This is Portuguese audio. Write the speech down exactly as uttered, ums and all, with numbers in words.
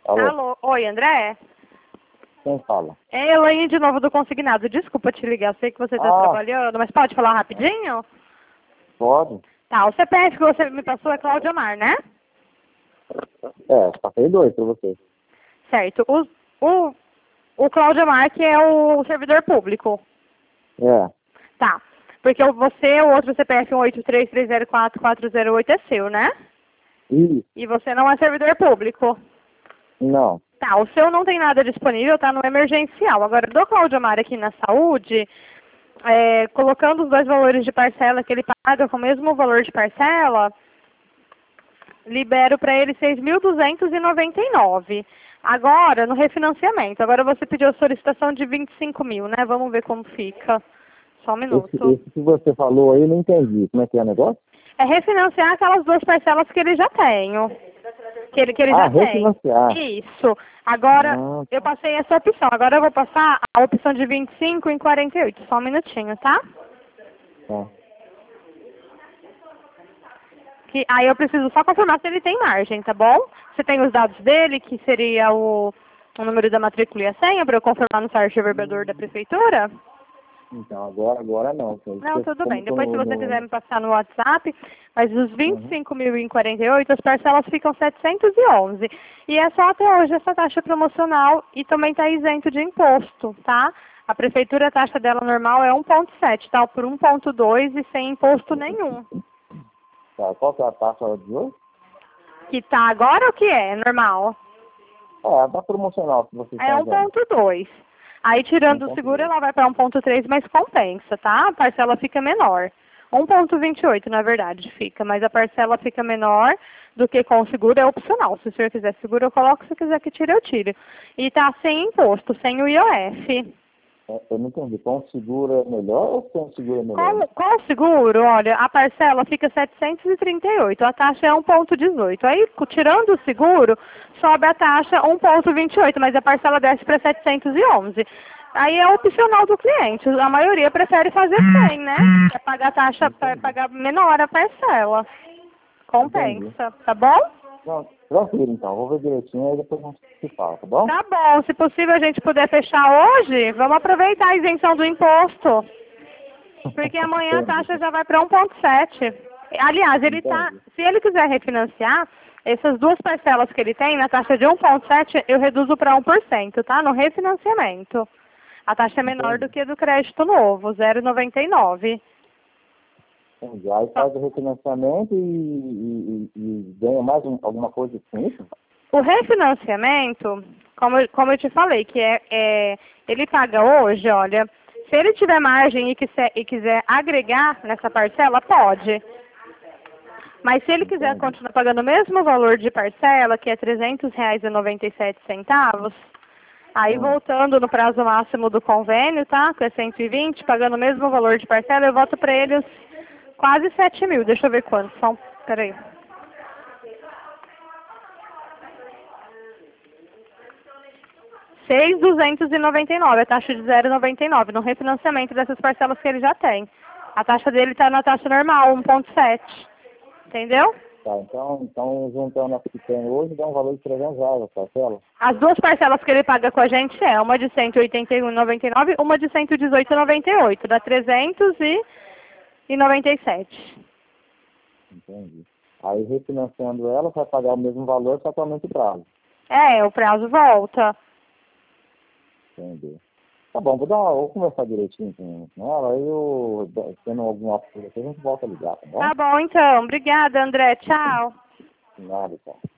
Alô? Alô, oi, André? Quem fala? É Elaine de novo do Consignado. Desculpa te ligar, sei que você está Ah, trabalhando, mas pode falar rapidinho? pode? Tá, o C P F que você me passou é Cláudia Mar, né? É, passei dois pra você. Certo. O, o, o Cláudia Mar que é o servidor público. É. Tá. Porque o- você, o outro C P F um oito três três zero quatro quatro zero oito é seu, né? Isso. E você não é servidor público. Não. Tá, o seu não tem nada disponível, tá no emergencial. Agora, do Cláudio Amar aqui na saúde, é, colocando os dois valores de parcela que ele paga com o mesmo valor de parcela, libero para ele seis mil duzentos e noventa e nove. Agora, no refinanciamento, agora você pediu a solicitação de vinte e cinco mil, né? Vamos ver como fica. Só um minuto. Esse, esse que você falou aí, eu não entendi. Como é que é o negócio? É refinanciar aquelas duas parcelas que ele já tem. Que ele, que ele Ah, já tem. refinanciar. Isso. Agora, Ah, eu passei essa opção. Agora eu vou passar a opção de vinte e cinco em quarenta e oito. Só um minutinho, tá? tá. Que, aí eu preciso só confirmar se ele tem margem, tá bom? Você tem os dados dele, que seria o, o número da matrícula e a senha, para eu confirmar no site reverbedor da prefeitura? Então, agora, agora não. Não, tudo Como bem. tô Depois, se no, você quiser no... me passar no WhatsApp, mas os vinte e Uhum. cinco mil em quarenta e oito, as parcelas ficam setecentos e onze. E é só até hoje essa taxa promocional e também está isento de imposto, tá? A prefeitura, a taxa dela normal é um vírgula sete, tá? Por um vírgula dois e sem imposto nenhum. Tá, qual que é a taxa de hoje? Que tá agora o que é normal? É, a da promocional que vocês É estão um vendo. vírgula dois. Aí, tirando o seguro, ela vai para um vírgula três, mas compensa, tá? A parcela fica menor. um vírgula vinte e oito, na verdade, fica. Mas a parcela fica menor do que com o seguro, é opcional. Se o senhor quiser seguro, eu coloco. Se quiser que tire, eu tiro. E tá sem imposto, sem o I O F. É, eu não entendi. Com seguro é melhor ou sem seguro é melhor? Com, com o seguro, olha, a parcela fica setecentos e trinta e oito, a taxa é um vírgula dezoito. Aí, co- tirando o seguro, sobe a taxa um vírgula vinte e oito, mas a parcela desce para setecentos e onze. Aí é opcional do cliente. A maioria prefere fazer cem, né? É pagar a taxa, é Entendi. pagar menor a parcela. Entendi. Compensa, tá bom? Não, tranquilo então. Vou ver direitinho e depois a gente se fala, tá bom? Tá bom. Se possível a gente puder fechar hoje, vamos aproveitar a isenção do imposto. Porque amanhã a Entendi. taxa já vai para um vírgula sete. Aliás, ele tá, Entendi. se ele quiser refinanciar, essas duas parcelas que ele tem, na taxa de um vírgula sete, eu reduzo para um por cento, tá? No refinanciamento. A taxa é menor do Entendi. que a do crédito novo, zero vírgula noventa e nove. Entendi. Aí faz o refinanciamento e, e, e, e ganha mais um, alguma coisa com isso? O refinanciamento, como, eu- como eu te falei, que é, é, ele paga hoje, olha, se ele tiver margem e quiser, e quiser agregar nessa parcela, pode. Mas se ele quiser Entendi. continuar pagando o mesmo valor de parcela, que é trezentos reais e noventa e sete centavos, aí Hum. voltando no prazo máximo do convênio, tá? Que é cento e vinte, pagando o mesmo valor de parcela, eu volto para eles quase sete mil. Deixa eu ver quantos são. Peraí. seis mil duzentos e noventa e nove, a taxa de zero vírgula noventa e nove, no refinanciamento dessas parcelas que ele já tem. A taxa dele está na taxa normal, um vírgula sete. Entendeu? Tá, então, então juntando as que tem hoje, dá um valor de trezentos reais a parcela? As duas parcelas que ele paga com a gente é uma de cento e oitenta e um reais e noventa e nove, uma de cento e dezoito reais e noventa e oito, dá trezentos e noventa e sete. Entendi. Aí refinanciando ela, vai pagar o mesmo valor, só que aumenta o prazo. É, o prazo volta. Entendi. Tá bom, vou, dar uma, vou conversar direitinho com com ela, aí eu, tendo alguma coisa aqui, a gente volta a ligar, tá bom? Tá bom, então. Obrigada, André. Tchau. Nada, então.